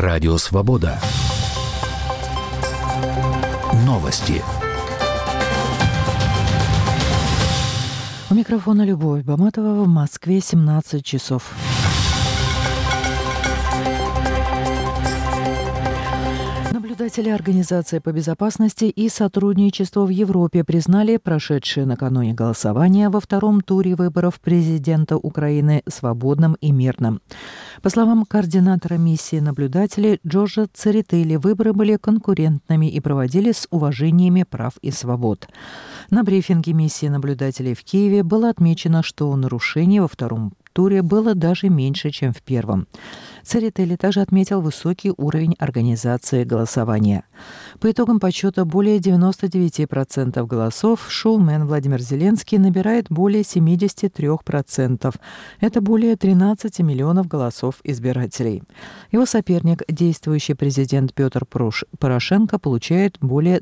Радио Свобода. Новости. У микрофона Любовь Баматова. В Москве 17 часов. Наблюдатели Организации по безопасности и сотрудничеству в Европе признали прошедшее накануне голосование во втором туре выборов президента Украины свободным и мирным. По словам координатора миссии наблюдателей Джорджа Церетели, выборы были конкурентными и проводились с уважениями прав и свобод. На брифинге миссии наблюдателей в Киеве было отмечено, что нарушений во втором туре было даже меньше, чем в первом. Церетели также отметил высокий уровень организации голосования. По итогам подсчета более 99% голосов шоумен Владимир Зеленский набирает более 73%. Это более 13 миллионов голосов избирателей. Его соперник, действующий президент Петр Порошенко, получает более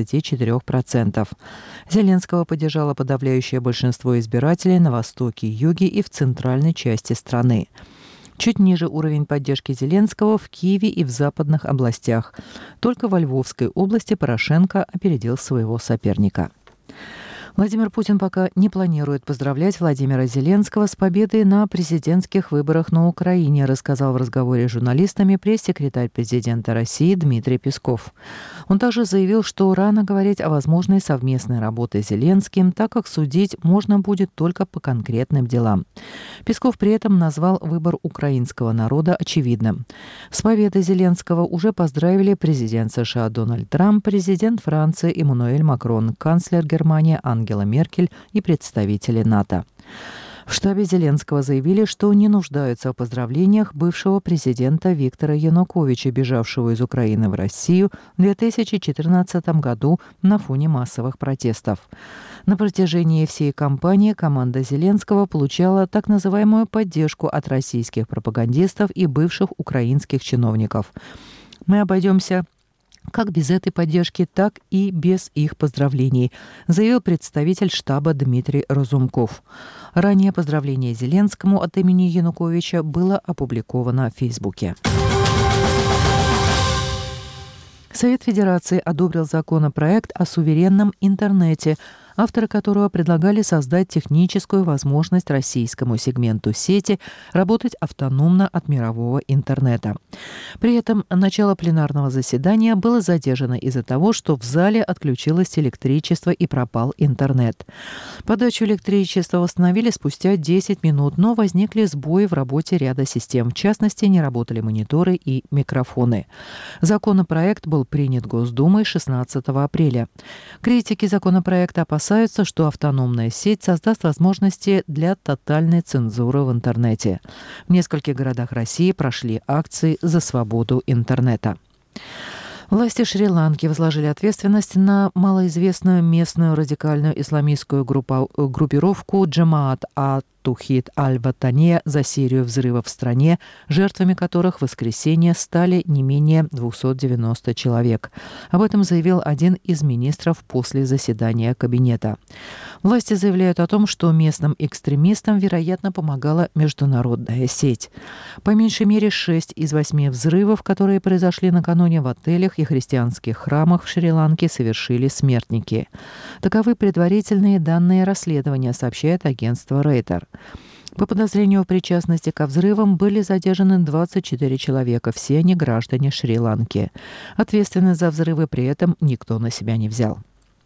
24%. Зеленского поддержало подавляющее большинство избирателей на востоке, юге и в центральной части страны. Чуть ниже уровень поддержки Зеленского в Киеве и в западных областях. Только во Львовской области Порошенко опередил своего соперника. Владимир Путин пока не планирует поздравлять Владимира Зеленского с победой на президентских выборах на Украине, рассказал в разговоре с журналистами пресс-секретарь президента России Дмитрий Песков. Он также заявил, что рано говорить о возможной совместной работе с Зеленским, так как судить можно будет только по конкретным делам. Песков при этом назвал выбор украинского народа очевидным. С победой Зеленского уже поздравили президент США Дональд Трамп, президент Франции Эммануэль Макрон, канцлер Германии Ангела Меркель и представители НАТО. В штабе Зеленского заявили, что не нуждаются в поздравлениях бывшего президента Виктора Януковича, бежавшего из Украины в Россию в 2014 году на фоне массовых протестов. На протяжении всей кампании команда Зеленского получала так называемую поддержку от российских пропагандистов и бывших украинских чиновников. Мы обойдемся как без этой поддержки, так и без их поздравлений, заявил представитель штаба Дмитрий Разумков. Ранее поздравление Зеленскому от имени Януковича было опубликовано в Фейсбуке. Совет Федерации одобрил законопроект о суверенном интернете, авторы которого предлагали создать техническую возможность российскому сегменту сети работать автономно от мирового интернета. При этом начало пленарного заседания было задержано из-за того, что в зале отключилось электричество и пропал интернет. Подачу электричества восстановили спустя 10 минут, но возникли сбои в работе ряда систем. В частности, не работали мониторы и микрофоны. Законопроект был принят Госдумой 16 апреля. Критики законопроекта опасаются, что автономная сеть создаст возможности для тотальной цензуры в интернете. В нескольких городах России прошли акции за свободу интернета. Власти Шри-Ланки возложили ответственность на малоизвестную местную радикальную исламистскую группировку Джамаат ат-Тухид аль-Ватания за серию взрывов в стране, жертвами которых в воскресенье стали не менее 290 человек. Об этом заявил один из министров после заседания кабинета. Власти заявляют о том, что местным экстремистам, вероятно, помогала международная сеть. По меньшей мере 6 из 8 взрывов, которые произошли накануне в отелях и христианских храмах в Шри-Ланке, совершили смертники. Таковы предварительные данные расследования, сообщает агентство Рейтер. По подозрению в причастности ко взрывам были задержаны 24 человека, все они граждане Шри-Ланки. Ответственность за взрывы при этом никто на себя не взял.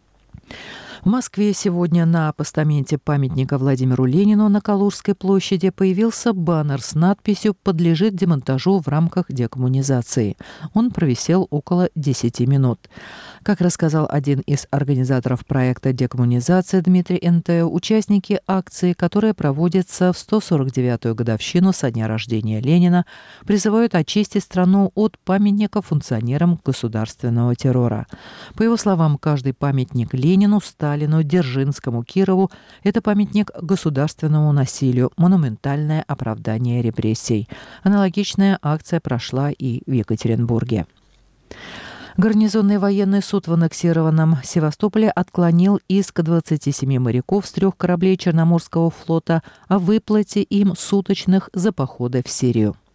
В Москве сегодня на постаменте памятника Владимиру Ленину на Калужской площади появился баннер с надписью «Подлежит демонтажу в рамках декоммунизации». Он провисел около 10 минут. Как рассказал один из организаторов проекта «Декоммунизация» Дмитрий Энтео, участники акции, которая проводится в 149-ю годовщину со дня рождения Ленина, призывают очистить страну от памятников функционерам государственного террора. По его словам, каждый памятник Ленину, Сталину, Дзержинскому, Кирову – это памятник государственному насилию, монументальное оправдание репрессий. Аналогичная акция прошла и в Екатеринбурге. Гарнизонный военный суд в аннексированном Севастополе отклонил иск 27 моряков с 3 кораблей Черноморского флота о выплате им суточных за походы в Сирию.